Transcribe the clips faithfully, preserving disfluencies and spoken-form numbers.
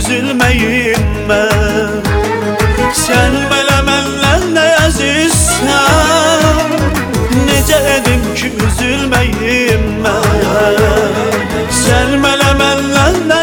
üzülməyim mən. Sən belə məndən nə əzizsən, necə edim ki üzülməyim mən. Sən belə məndən nə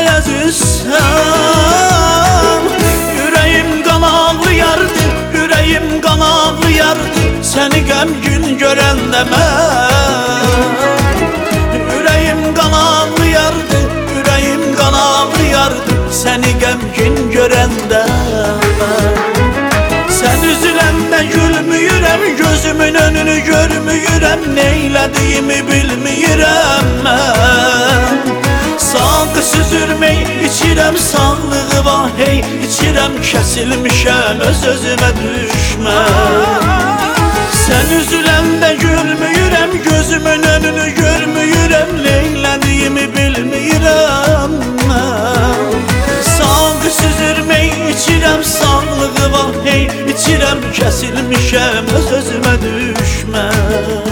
əzizsən, ürəyim qan ağlayardı, ürəyim qan ağlayardı səni qəmgin görəndə mən. Ürəyim qan ağlayardı, ürəyim qan ağlayardı səni qəmgin görəndə mən. Sən üzüləndə gülmüyürəm, gözümün önünü görmüyürəm, neylədiyimi bilmiyirəm mən. Sağ süzürmək içirəm, sağlığı vahey içirəm, kəsilmişəm öz özümə düşmən. Sən üzüləndə gülmüyürəm, gözümün önünü görmüyürəm, neylədiyimi bilmiyirəm mən. Sağ süzürmək içirəm, sağlığı vahey içirəm, kəsilmişəm öz özümə düşmən.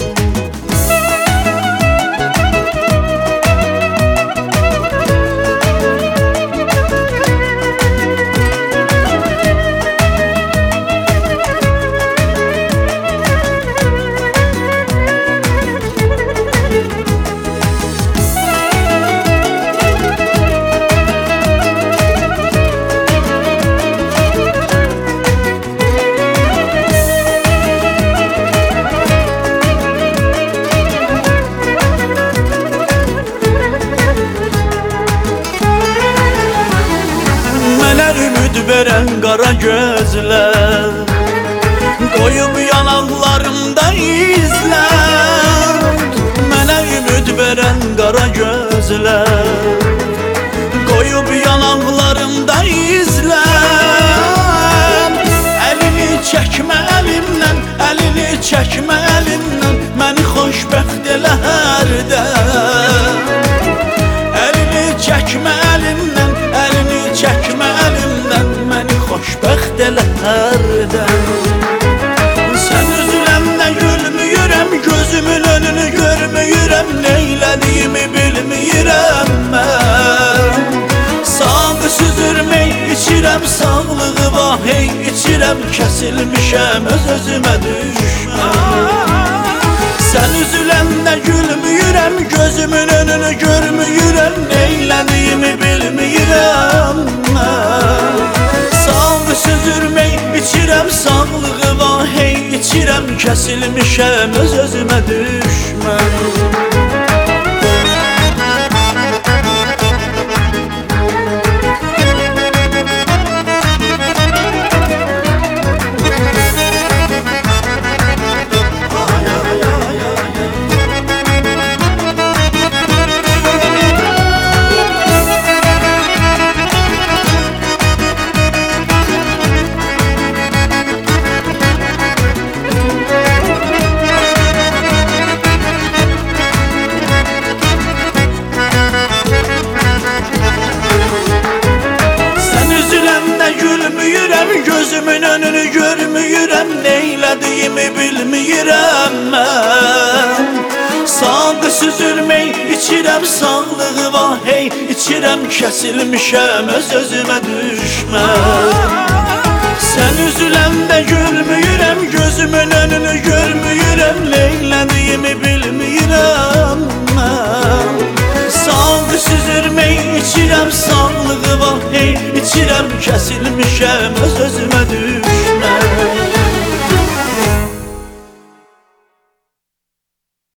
Ümid verən qara gözlər, qoyub yanaqlarımda izlər. Mənə ümid verən qara gözlər, qoyub yanaqlarımda izlər. Əlini çəkmə əlimdən, əlini çəkmə əlimdən, məni xoşbəxt elə hərdən. Əlini çəkmə əlimdən, əlini çəkmə əlimdən, məni xoşbəxt elə hərdən. Sən üzüləndə gülmüyürəm, gözümün önünü görmüyürəm, neylədiyimi bilmiyirəm mən. Sağ süzürmək içirəm, sağlığı vahey içirəm, kəsilmişəm öz özümə düşmən. Sən üzüləndə gülmüyürəm, gözümün önünü görmüyürəm, neylədiyimi bilmiyirəm mən. Sağ süzürmək içirəm, sağlığı vahey içirəm, kəsilmişəm öz özümə düşmən. Gözümün önünü görmüyürəm, neylədiyimi bilmiyirəm mən. Sağ süzürmək içirəm, sağlığı vahey içirəm, kəsilmişəm öz özümə düşmən. Sən üzüləndə gülmüyürəm, gözümün önünü görmüyürəm, neylədiyimi bilmiyirəm mən. Sağ süzürmək içirəm, sağlığı vahey içirəm, kəsilmişəm öz özümə düşmən.